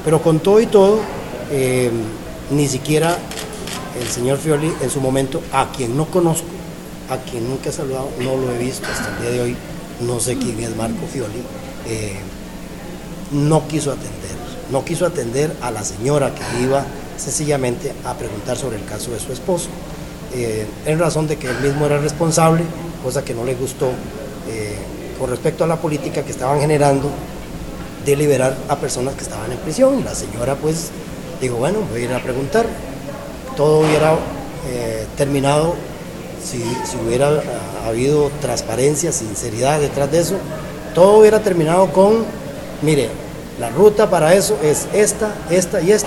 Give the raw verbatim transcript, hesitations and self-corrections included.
Pero con todo y todo, eh, ni siquiera el señor Fioli en su momento, a quien no conozco, a quien nunca he saludado, no lo he visto hasta el día de hoy, no sé quién es Marco Fioli, eh, no quiso atender, no quiso atender a la señora que iba sencillamente a preguntar sobre el caso de su esposo, eh, en razón de que él mismo era responsable, cosa que no le gustó eh, con respecto a la política que estaban generando de liberar a personas que estaban en prisión. La señora pues dijo, bueno, voy a ir a preguntar. Todo hubiera eh, terminado si, si hubiera uh, habido transparencia, sinceridad detrás de eso, todo hubiera terminado con, mire, la ruta para eso es esta, esta y esta.